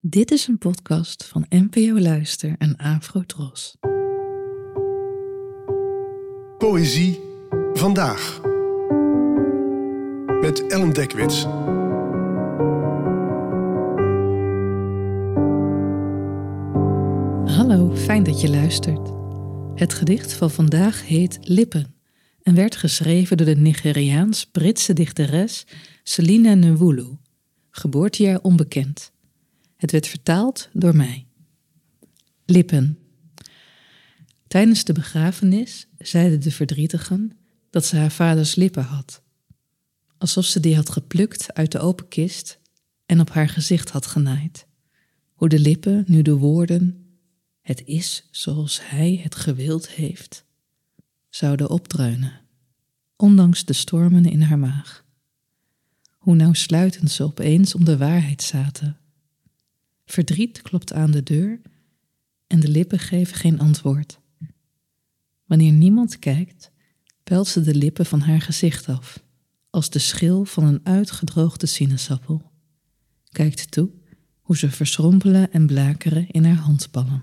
Dit is een podcast van NPO Luister en Afro-Tros. Poëzie vandaag. Met Ellen Dekwits. Hallo, fijn dat je luistert. Het gedicht van vandaag heet Lippen en werd geschreven door de Nigeriaans-Britse dichteres Selina Nwulu, geboortejaar onbekend. Het werd vertaald door mij. Lippen. Tijdens de begrafenis zeiden de verdrietigen dat ze haar vaders lippen had. Alsof ze die had geplukt uit de open kist en op haar gezicht had genaaid. Hoe de lippen nu de woorden, het is zoals hij het gewild heeft, zouden opdreunen, ondanks de stormen in haar maag. Hoe nauwsluitend ze opeens om de waarheid zaten. Verdriet klopt aan de deur en de lippen geven geen antwoord. Wanneer niemand kijkt, pelt ze de lippen van haar gezicht af, als de schil van een uitgedroogde sinaasappel. Kijkt toe hoe ze verschrompelen en blakeren in haar handpalm.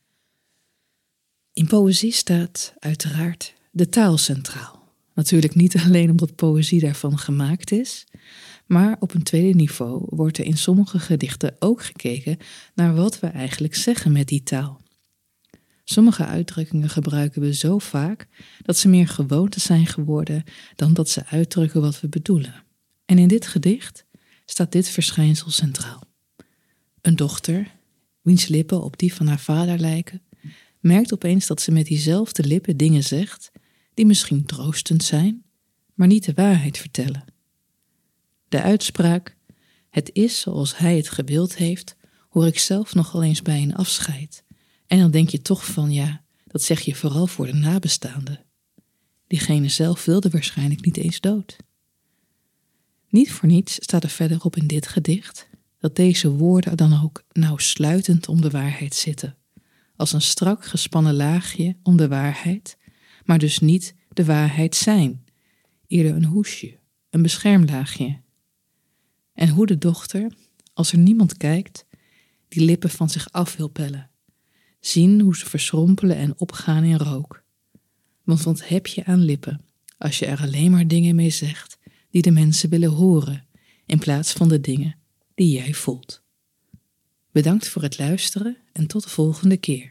In poëzie staat uiteraard de taal centraal. Natuurlijk niet alleen omdat poëzie daarvan gemaakt is, maar op een tweede niveau wordt er in sommige gedichten ook gekeken naar wat we eigenlijk zeggen met die taal. Sommige uitdrukkingen gebruiken we zo vaak dat ze meer gewoonte zijn geworden dan dat ze uitdrukken wat we bedoelen. En in dit gedicht staat dit verschijnsel centraal. Een dochter, wiens lippen op die van haar vader lijken, merkt opeens dat ze met diezelfde lippen dingen zegt die misschien troostend zijn, maar niet de waarheid vertellen. De uitspraak, het is zoals hij het gewild heeft, hoor ik zelf nogal eens bij een afscheid. En dan denk je toch van ja, dat zeg je vooral voor de nabestaanden. Diegene zelf wilde waarschijnlijk niet eens dood. Niet voor niets staat er verderop in dit gedicht dat deze woorden dan ook nauwsluitend om de waarheid zitten. Als een strak gespannen laagje om de waarheid, maar dus niet de waarheid zijn. Eerder een hoesje, een beschermlaagje. En hoe de dochter, als er niemand kijkt, die lippen van zich af wil pellen. Zien hoe ze verschrompelen en opgaan in rook. Want wat heb je aan lippen, als je er alleen maar dingen mee zegt die de mensen willen horen, in plaats van de dingen die jij voelt. Bedankt voor het luisteren en tot de volgende keer.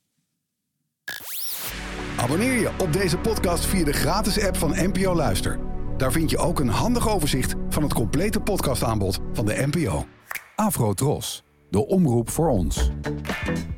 Abonneer je op deze podcast via de gratis app van NPO Luister. Daar vind je ook een handig overzicht van het complete podcastaanbod van de NPO. Afro-Tros, de omroep voor ons.